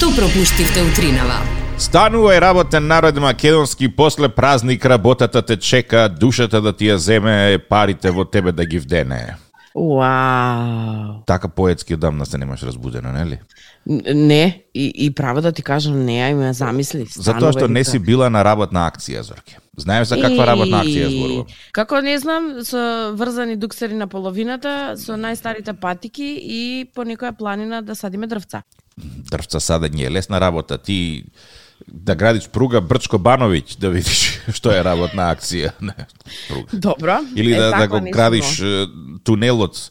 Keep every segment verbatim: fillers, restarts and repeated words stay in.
Што пропуштивте утринава? Станувај работен народ македонски, после празник работата те чека, душата да ти ја земе, парите во тебе да ги вдене. Вау. Така поетски одамна се немаш разбудено, нели? Не, и, и право да ти кажам, не, ај ме замисли. Затоа што не си била на работна акција, Зорке. Знаеш за каква работна акција зборувам? Како не знам, со врзани дуксери на половината, со најстарите патики и по некоја планина да садиме дрвца. Дрвца садење е лесна работа. Ти да градиш пруга Брчко Бановиќ, да видиш што е работна акција. Не, пруга. Добро. Или е, да, така, да го градиш тунелот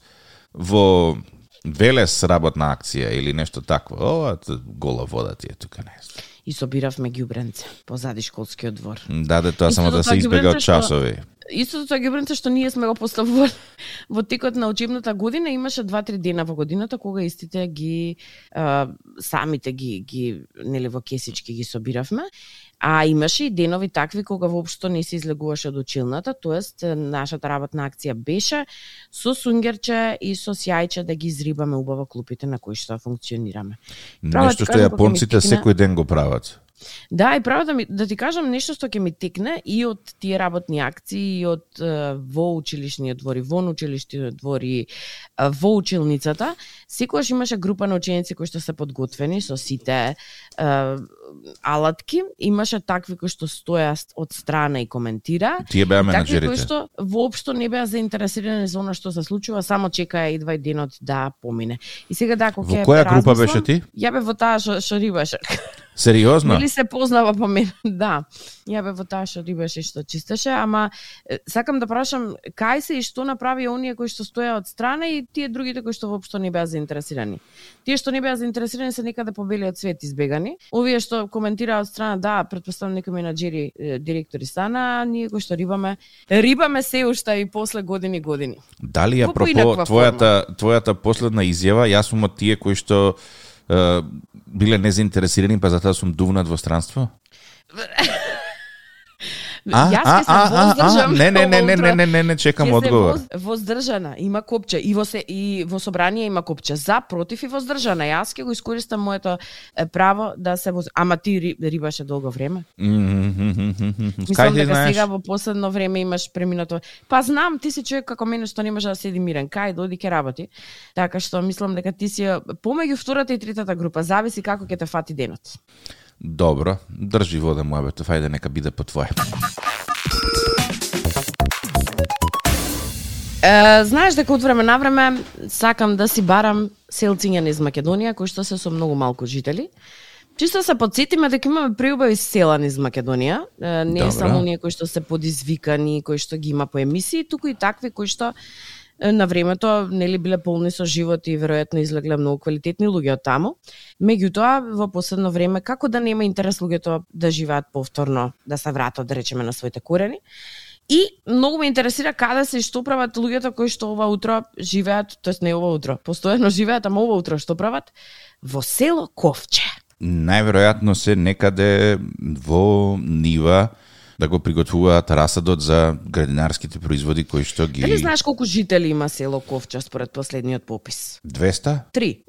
во Велес работна акција или нешто такво. Ова гола вода ти е тука, не. И собиравме ѓубренце позади школскиот двор. Да, да, тоа само да се избега од часови. Истото тоа ѓубренце што ние сме го поставували во текот на учебната година, имаше два-три дена во годината кога истите ги а, самите ги ги нели во кесички ги собиравме. А имаше и денови такви кога воопшто не се излегуваше од училната, тоест нашата работна акција беше со сунгерче и со сјајче да ги изрибаме убаво клупите на кои што функционираме. Нешто што јапонците секој ден го прават. Да, и право да, ми, да ти кажам нешто што ќе ми текне и од тие работни акции, и од uh, во училишниот двор, и вон училишниот двор, и uh, во училницата. Секогаш имаше група на ученици кои што се подготвени со сите uh, алатки. Имаше такви кои што стоја од страна и коментира. Тие беа Такви менаџерите. кои што воопшто не беа заинтересирани за она што се случува, само чекаја идва и денот да помине. И сега да, кога во која група беше ти? Ја бе во таа што, што рибаше. Сериозно? Или се познава по мене, да. Ја бе во таа што рибаше и што чистеше, ама сакам да прашам кај се и што направи оние кои што стоја од страна и тие другите кои што воопшто не беа заинтересирани. Тие што не беа заинтересирани се некаде по белиот свет избегани. Овие што коментираа од страна, да, претпоставам некои менаџери, директори стана, а ние кои што рибаме, рибаме се уште и после години години. Дали апропо твојата твојата последна изјава, јас сум од тие кои што Uh, биле незаинтересирани, па затоа сум дувнат во странство? А, Јас а, ќе се а, воздржам. а, не, не, не, не, не, не, не, не, чекам одговор. Воз, воздржана, има копче и во се и во собрание има копче за, против и воздржана. Јас ќе го искористам моето е, право да се воз... Ама ти ри, рибаше долго време. Мислам дека сега во последно време имаш преминато. Па знам, ти си човек како мене што не може да седи мирен. Кај дојди ке работи. Така што мислам дека ти си помеѓу втората и третата група, зависи како ќе те фати денот. Добро, држи вода муабето, фајде нека биде по твое. Е, знаеш дека од време на време сакам да си барам селциња низ Македонија кои што се со многу малку жители. Чисто се подсетиме дека имаме преубави села низ Македонија, е, не е само оние кои што се подизвикани, кои што ги има по емисии, туку и такви кои што на времето нели биле полни со живот и веројатно излегле многу квалитетни луѓе од таму. Меѓутоа, во последно време, како да нема интерес луѓето да живеат повторно, да се вратат, да речеме, на своите корени. И многу ме интересира каде се и што прават луѓето кои што ова утро живеат, тоест не ова утро, постојано живеат, ама ова утро што прават? Во село Ковче. Најверојатно се некаде во нива да го приготвуваат расадот за градинарските производи кои што ги... Дали знаеш колку жители има село Ковча според последниот попис? двеста? Три.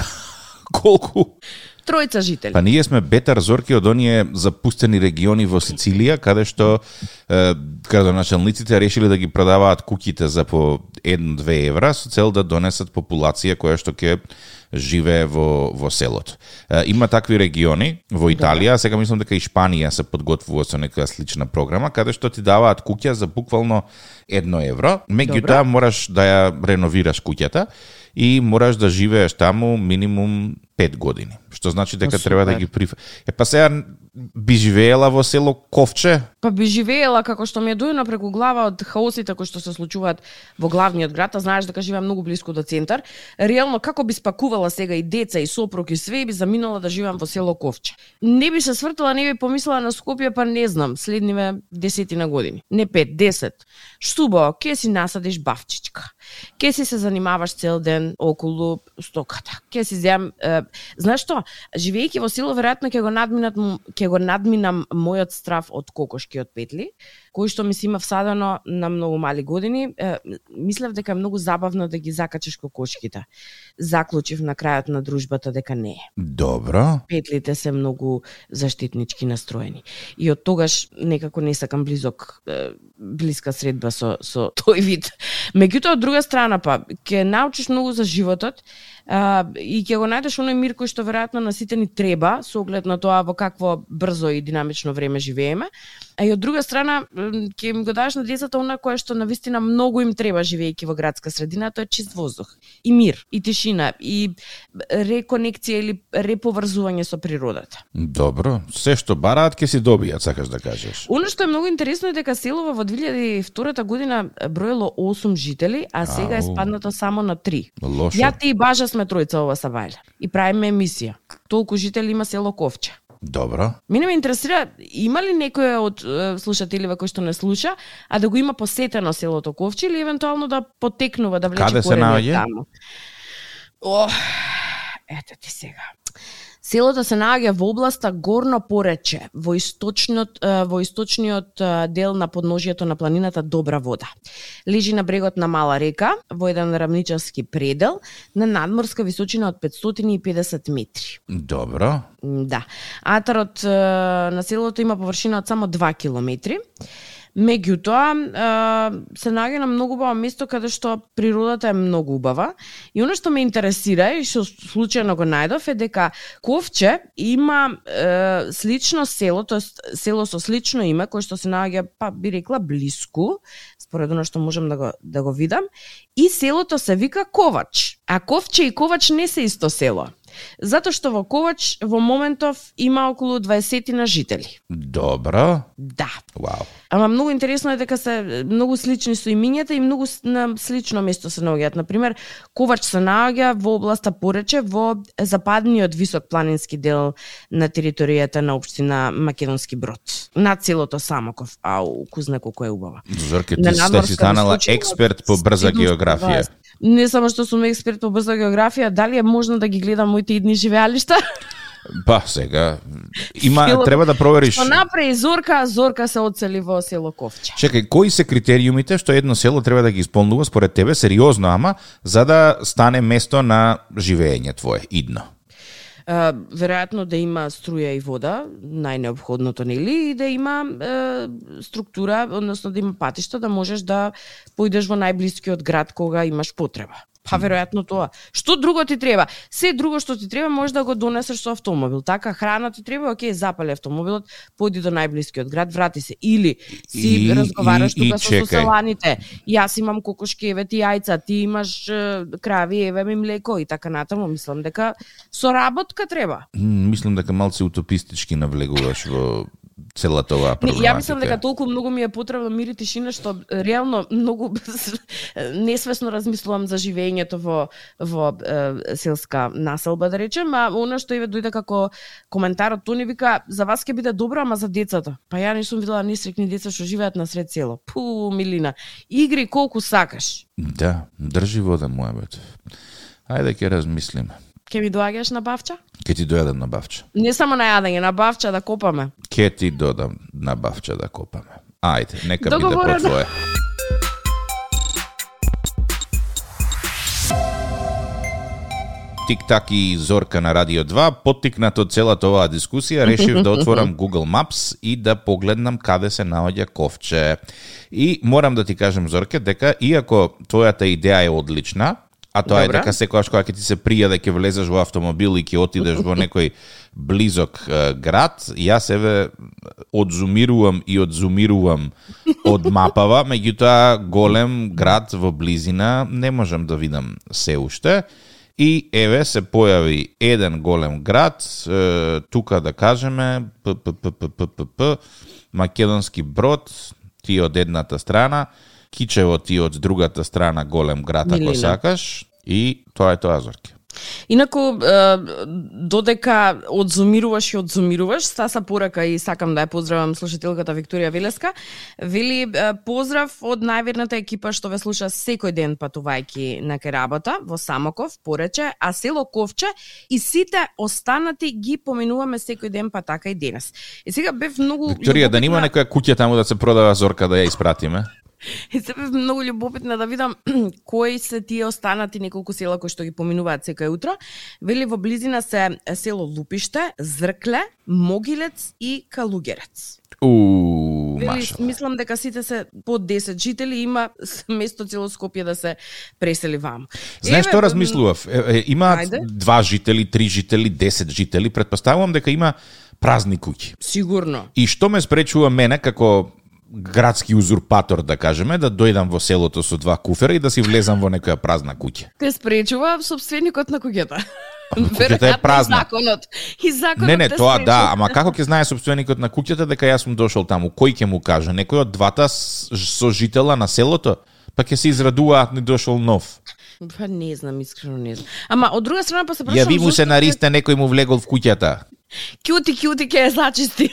Колку? Тројца жители. Па ние сме бетар зорки од оние запустени региони во Сицилија, каде што е, градоначалниците решили да ги продаваат куќите за по едно-две евра со цел да донесат популација која што ќе живее во, во селото. Е, има такви региони во Италија, сега мислам дека и Шпанија се подготвува со некоја слична програма, каде што ти даваат куќа за буквално едно евро, меѓутоа мораш да ја реновираш куќата и мораш да живееш таму минимум пет години. Што значи дека О, треба да ги приф... Е, па сега би живеела во село Ковче? Па би живеела како што ми е дојно преку глава од хаосите кои што се случуваат во главниот град, а знаеш дека живеам многу блиску до центар. Реално како би спакувала сега и деца и сопруг и све и би заминала да живеам во село Ковче. Не би се свртала, не би помислила на Скопје, па не знам, следниве десетина години. Не пет, десет. Штубо, ке си насадиш бавчичка. Ке си се занимаваш цел ден околу стоката. Ке си земам, е, знаеш што, живејќи во село веројатно ќе го надминат ќе го надминам мојот страв од кокошки од петли, кој што ми се има всадено на многу мали години. Е, мислев дека е многу забавно да ги закачиш кокошките. Заклучив на крајот на дружбата дека не е. Добро. Петлите се многу заштитнички настроени. И од тогаш некако не сакам близок блиска средба со со тој вид. Меѓутоа од друга страна па ќе научиш многу за животот. Uh, и ќе го најдеш оној мир кој што веројатно на сите ни треба со оглед на тоа во какво брзо и динамично време живееме. А и од друга страна ќе им го дадеш на децата она кое што навистина многу им треба живеејќи во градска средина, тоа е чист воздух и мир и тишина и реконекција или реповрзување со природата. Добро, се што бараат ќе си добијат, сакаш да кажеш. Оно што е многу интересно е дека селото во две илјади и втора година броело осум жители, а сега Ау. е спаднато само на три. Лошо. Ја ти и Бажа сме тројца ова Савајле и правиме емисија. Толку жители има село Ковче. Добро. Мене ме интересира, има ли некој од е, слушателиве кој што не слуша, а да го има посетено селото Ковче или евентуално да потекнува, да влече корени таму? О, ете ти сега. Селото се наоѓа во областа Горно Порече, во источниот во источниот дел на подножјето на планината Добра Вода. Лежи на брегот на мала река, во еден рамничарски предел, на надморска височина од петстотини и педесет метри. Добро. Да. Атарот на селото има површина од само два километри. Меѓутоа, се наоѓа на многу убаво место каде што природата е многу убава. И оно што ме интересира и што случајно го најдов е дека Ковче има е, слично село, тоест село со слично име, кое што се наоѓа, па би рекла, блиску, според оно што можам да го, да го видам, и селото се вика Ковач. А Ковче и Ковач не се исто село. Затоа што во Ковач во моментов има околу дваесет жители. Добро. Да. Вау. Ама многу интересно е дека се многу слични со имињата и многу на слично место се наоѓаат. Например, Ковач се наоѓа во областа Порече, во западниот висок планински дел на територијата на општина Македонски Брод. Над селото Самоков. Ау, кузна колку е убава. Зорке, ти си станала експерт по брза географија. Не само што сум експерт по брза географија, дали е можно да ги гледам моите идни живеалишта? Па, сега има село, треба да провериш. Што направи Зорка, Зорка се одсели во село Ковче. Чекај, кои се критериумите што едно село треба да ги исполнува според тебе, сериозно, ама за да стане место на живење твое идно? Uh, веројатно да има струја и вода, најнеопходното, нели, и да има uh, структура, односно да има патишта да можеш да поидеш во најблискиот град кога имаш потреба. Па веројатно тоа. Што друго ти треба? Се друго што ти треба можеш да го донесеш со автомобил. Така храна ти треба, окей, запали автомобилот, појди до најблискиот град, врати се. Или си и, разговараш тука со соселаните. Јас имам кокошки, еве ти јајца, ти имаш е, крави, еве ми млеко и така натаму. Мислам дека соработка треба. Мислам дека малце утопистички навлегуваш во целата оваа проблематика. Ја мислам дека толку многу ми е потребно мир и тишина што реално многу несвесно размислувам за живеењето во во е, селска населба, да речем, а она што еве дојде како коментар од Тони вика за вас ќе биде добро, ама за децата. Па ја не сум видела несреќни деца што живеат на сред село. Пу, милина. Игри колку сакаш. Да, држи вода моја бет. Ајде ќе размислиме. Ке ми доаѓаш на Бавча? Ке ти дојдам на Бавча. Не само на јадење, на Бавча да копаме. Ке ти додам на Бавча да копаме. Ајде, нека биде по твое. Тик-так и Зорка на Радио два, поттикнат од целата оваа дискусија, решив да отворам Google Maps и да погледнам каде се наоѓа Ковче. И морам да ти кажем, Зорке, дека иако твојата идеја е одлична, а тоа Добре. Е дека секогаш кога ќе ти се прија да ќе влезеш во автомобил и ќе отидеш во некој близок е, град, јас еве одзумирувам и одзумирувам од мапава, меѓутоа голем град во близина не можам да видам се уште. И еве се појави еден голем град, е, тука да кажеме п п п п п п п Македонски Брод, ти од едната страна, Кичево ти од другата страна, голем град ако сакаш, и тоа е тоа, Зорке. Инаку, додека одзумируваш и одзумируваш, стаса порака и сакам да ја поздравам слушателката Викторија Велеска, вели поздрав од најверната екипа што ве слуша секој ден патувајќи на кај работа во Самоков, Порече, а село Ковче и сите останати ги поминуваме секој ден, па така и денес. И сега бев многу Викторија, да нема некоја куќа таму да се продава Зорка да ја испратиме? И се бев многу љубопитна да видам кои се тие останати неколку села кои што ги поминуваат секој утро. Вели во близина се село Лупиште, Зркле, Могилец и Калугерец. У, Вели, маша. мислам дека сите се по десет жители, има место цело Скопје да се пресели ваму. Знаеш што размислував? Е, е, има Ајде. два жители, три жители, десет жители, претпоставувам дека има празни куќи. Сигурно. И што ме спречува мене како градски узурпатор, да кажеме, да дојдам во селото со два куфера и да си влезам во некоја празна куќа? Те спречува собственикот на куќата. Куќата е празна. И законот. И законот Не, не, те тоа спречува. да, ама како ќе знае собственикот на куќата дека јас сум дошол таму? Кој ќе му каже? Некој од двата сожитела на селото? Па ќе се израдуваат, не дошол нов. Па не знам, искрено не знам. Ама од друга страна па се прашам Јави му се зошто на риста, некој му влегол в куќата. Кјути, кјути ќе ја зачисти.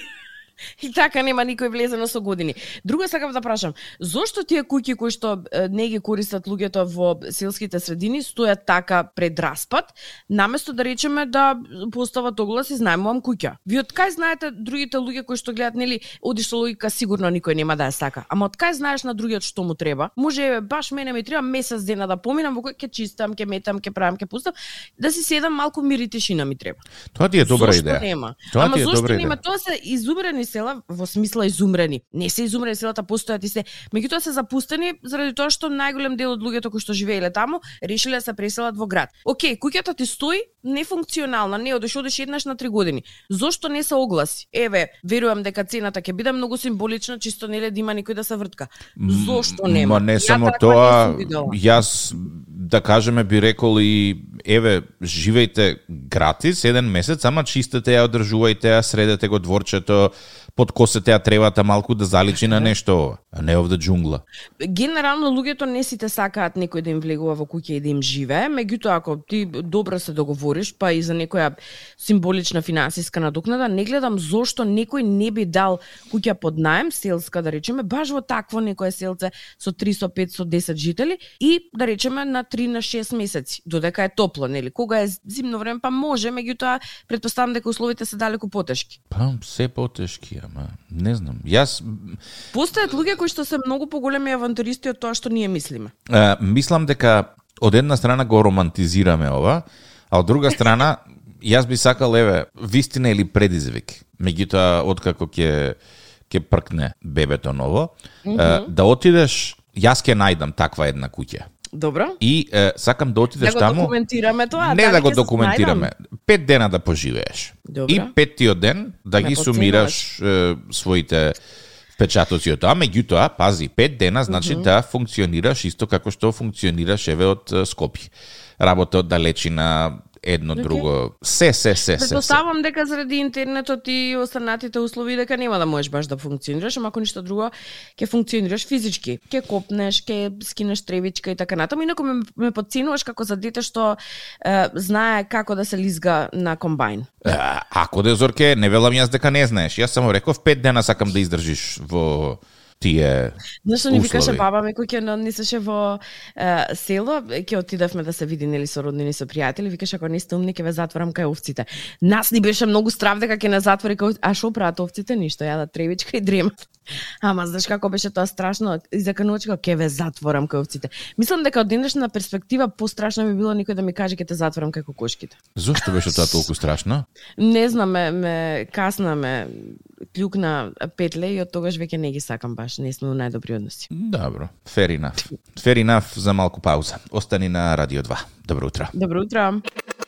И така нема никој влезено со години. Друго сакам да прашам, зошто тие куќи кои што е, не ги користат луѓето во селските средини стојат така пред распад, наместо да речеме да постават оглас и знаемувам куќа. Ви од кај знаете другите луѓе кои што гледат, нели, одиш со логика, сигурно никој нема да ја сака. Ама од кај знаеш на другиот што му треба? Може е, баш мене ми треба месец дена да поминам во кој ќе чистам, ќе метам, ќе правам, ќе пустам, да си седам малку мир и тишина ми треба. Тоа ти е добра Зошто идеја. нема? Тоа Ама ти е зошто добра нема? идеја. Тоа се изумрени села, во смисла изумрени. Не се изумрени селата, постојат и се. Меѓутоа се запустени заради тоа што најголем дел од луѓето кои што живееле таму решиле да се преселат во град. Океј, куќата ти стои нефункционална, не одиш, одиш еднаш на три години. Зошто не се огласи? Еве, верувам дека цената ќе биде многу символична, чисто неле да има никој да се вртка. Зошто нема? Ма не Ја само таква тоа, не сум видела. јас да кажеме би рекол и еве, живејте гратис еден месец, ама чистете ја, одржувајте ја, средете го дворчето, подкосете ја тревата малку да заличи на нешто ова, а не овде джунгла. Генерално луѓето не сите сакаат некој да им влегува во куќа и да им живее, меѓутоа ако ти добро се договориш, па и за некоја символична финансиска надокнада, не гледам зошто некој не би дал куќа под наем, селска да речеме, баш во такво некое селце со триста, петстотини, десет жители и да речеме на три на шест месеци, додека е топло, нели? Кога е зимно време, па може, меѓутоа претпоставам дека условите се далеку потешки. Па, се потешки, ама не знам. Јас Постојат луѓе кои што се многу поголеми авантуристи од тоа што ние мислиме. е, мислам дека од една страна го романтизираме ова, а од друга страна јас би сакал, еве, вистина или предизвик. Меѓутоа, откако ќе ќе пркне бебето ново, mm -hmm. е, да отидеш, јас ќе најдам таква една куќа. Добро. И е, сакам да отидеш Да го таму. документираме тоа. Не дали да го ќе се документираме. снајдам? Пет дена да поживееш. Добро. И петтиот ден да Ме ги сумираш е, своите впечатоци од тоа, меѓутоа, пази, пет дена значи mm -hmm. да функционираш исто како што функционираш еве од е, Скопје. Работа од далечина, едно Okay. друго, се, се, се, се. се. Предпоставам дека заради интернетот и останатите услови дека нема да можеш баш да функционираш, ама ако ништо друго ќе функционираш физички. Ќе копнеш, ќе скинеш тревичка и така натаму. Инаку ме, ме подценуваш како за дете што е, знае како да се лизга на комбајн. Е, Ако де Зорке, не велам јас дека не знаеш. Јас само реков пет дена сакам да издржиш во тие Знаеш што ни викаше услови. баба ми кој ќе не однесеше во е, село, ќе отидевме да се види нели со роднини со пријатели, викаше ако не сте умни ќе ве затворам кај овците. Нас ни беше многу страв дека ќе не затвори кај овците. А шо прават овците? Ништо, јадат тревичка и дремат. Ама знаеш како беше тоа страшно, и заканувачка ќе ве затворам кај овците. Мислам дека од денешна перспектива пострашно би било никој да ми каже ќе те затворам кај кокошките. Зошто беше тоа толку страшно? Не знам, ме, ме касна ме клюкна петле и од тогаш веќе не ги сакам баш, не сме во најдобри односи. Добро, fair enough. Fair enough за малку пауза. Остани на Радио два. Добро утро. Добро утро.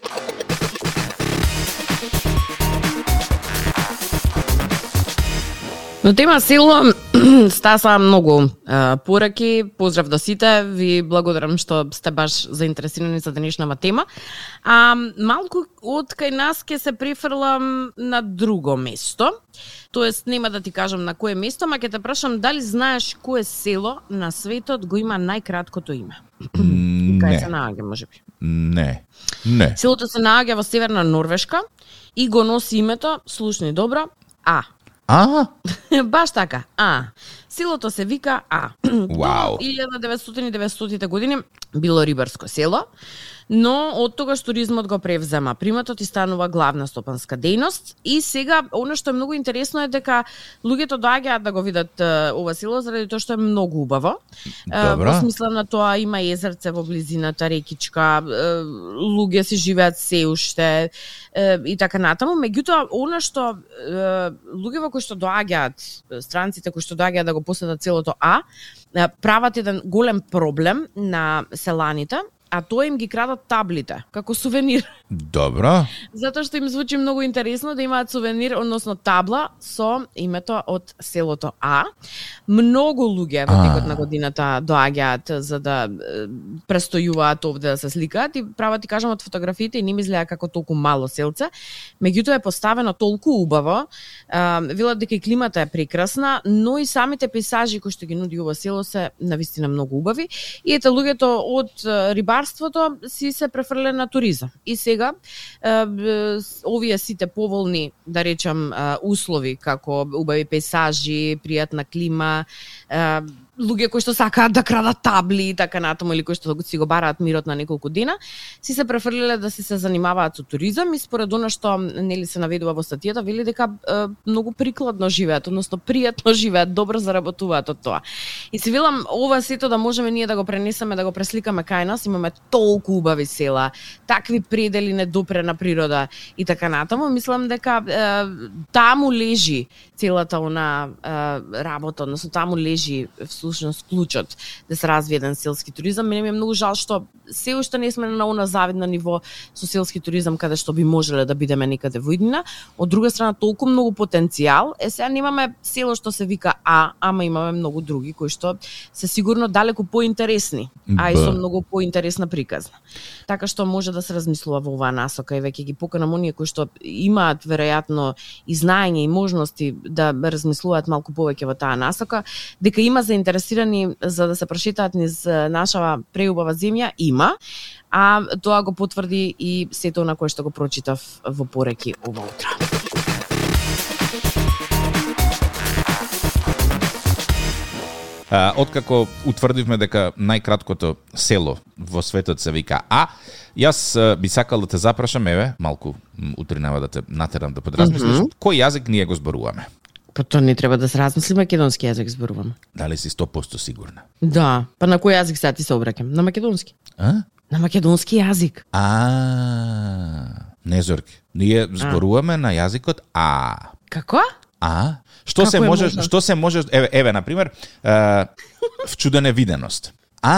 Но тема село стаса многу а, пораки. Поздрав до сите. Ви благодарам што сте баш заинтересирани за денешнава тема. А малку од кај нас ќе се префрлам на друго место. Тоест нема да ти кажам на кое место, ама ќе те прашам дали знаеш кое село на светот го има најкраткото име. М, Кај Не. се наоѓа можеби. Не. Не. Селото се наоѓа во северна Норвешка и го носи името, слушни добро, А. А? Баш така, А. Селото се вика А. Вау. До илјада деветстотини и деветстотини години било рибарско село, но од тогаш туризмот го превзема приматот и станува главна стопанска дејност. И сега, оно што е многу интересно е дека луѓето доаѓаат да го видат ова село заради тоа што е многу убаво. Добро. Во смисла на тоа има езерце во близината, рекичка, луѓе си живеат се уште и така натаму. Меѓутоа, оно што луѓето кои што доаѓаат, странците кои што доаѓаат да го посетат селото А, прават еден голем проблем на селаните, а тоа им ги крадат таблите, како сувенир. Добро. Затоа што им звучи многу интересно да имаат сувенир, односно табла со името од селото А. Многу луѓе во текот на годината доаѓаат за да престојуваат овде да се сликаат и права ти кажам од фотографиите и не ми изгледа како толку мало селце. Меѓутоа е поставено толку убаво, велат дека и климата е прекрасна, но и самите пейзажи кои што ги нуди ова село се навистина многу убави. И ете луѓето од рибарството си се префрле на туризам. И сега овие сите поволни, да речам, услови како убави пейзажи, пријатна клима, луѓе кои што сакаат да крадат табли и така натаму или кои што си го бараат мирот на неколку дена, си се префрлиле да си се занимаваат со туризам и според она што нели се наведува во статијата, вели дека е, многу прикладно живеат, односно пријатно живеат, добро заработуваат од тоа. И си велам ова сето да можеме ние да го пренесеме, да го пресликаме кај нас, имаме толку убави села, такви предели недопрена природа и така натаму, мислам дека е, таму лежи целата она е, работа, односно таму лежи всушност клучот да се развие еден селски туризам. Мене ми е многу жал што се уште не сме на она завидно ниво со селски туризам каде што би можеле да бидеме некаде во иднина. Од друга страна толку многу потенцијал. Е сега немаме село што се вика А, ама имаме многу други кои што се сигурно далеку поинтересни, а и со многу поинтересна приказна. Така што може да се размислува во оваа насока и веќе ги поканам оние кои што имаат веројатно и знаење и можности да размислуваат малку повеќе во таа насока, дека има заинтересирани за да се прошетаат низ нашава преубава земја, има, а тоа го потврди и сето на кое што го прочитав во пореки ова утро. А, откако утврдивме дека најкраткото село во светот се вика А, јас а, би сакал да те запрашам, еве, малку утринава да те натерам да подразмислиш, mm-hmm. кој јазик ние го зборуваме? Па тоа не треба да се размисли, македонски јазик зборувам. Дали си сто проценти сигурна? Да, па на кој јазик сега ти се обраќам? На македонски. А? На македонски јазик. А, не Зорки. Ние зборуваме а. на јазикот А. Како? А? Што се може, што се може, еве, еве на пример, е, вчудене виденост. А.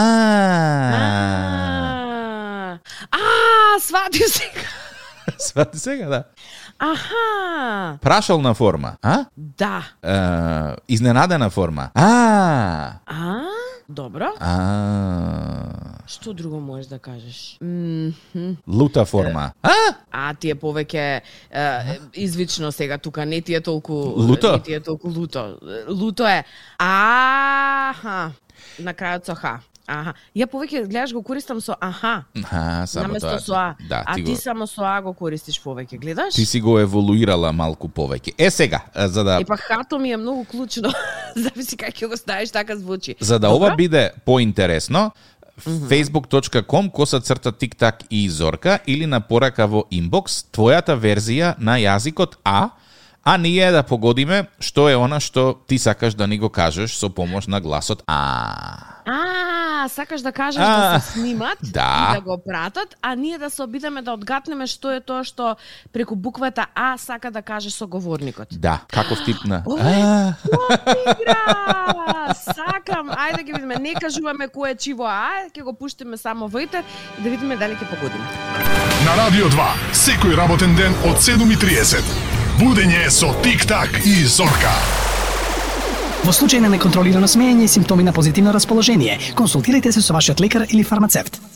А, сватив сега. Свати сега, да. Аха. Прашална форма, а? Да. Е, изненадена форма. А. А? Добро. А. Што друго можеш да кажеш? Mm-hmm. Лута форма. А? А, ти е повеќе е, извично сега тука, не ти е толку луто? Не ти е толку луто. Луто е. Аха. На крајот со ха. Аха. Ја повеќе гледаш го користам со аха. А, само наместо тоа. со а. Да, а ти, ти го... само со а го користиш повеќе, гледаш? Ти си го еволуирала малку повеќе. Е сега, за да Е па хато ми е многу клучно. Зависи како ќе го ставиш, така звучи. За да Добра? Ова биде поинтересно, mm-hmm. facebook точка com коса црта тиктак и Зорка или на порака во инбокс твојата верзија на јазикот А, а ние да погодиме што е она што ти сакаш да ни го кажеш со помош на гласот А. А, сакаш да кажеш а, да се снимат да. и да го пратат, а ние да се обидеме да одгатнеме што е тоа што преку буквата А сака да каже соговорникот. Да, каков тип на... Ова е игра! Сакам, ајде да ги видиме, не кажуваме кој е чиво А, ќе го пуштиме само во етер и да видиме дали ќе погодиме. На Радио два, секој работен ден од седум и триесет. Будење со Тик-так и Зорка. Во случај на неконтролирано смеење и симптоми на позитивно расположение, консултирайте се со вашиот лекар или фармацевт.